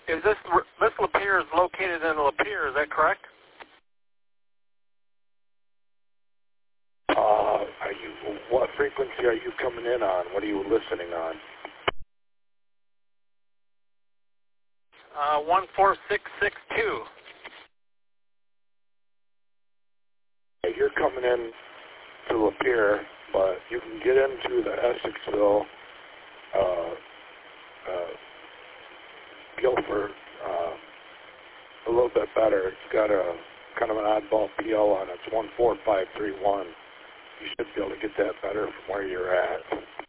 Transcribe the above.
Is this Lapeer is located in Lapeer? Is that correct? What frequency are you coming in on? What are you listening on? 14662. You're coming in to Lapeer, but you can get into the Essexville, Guilford a little bit better. It's got a kind of an oddball PL on it. It's 14531. You should be able to get that better from where you're at.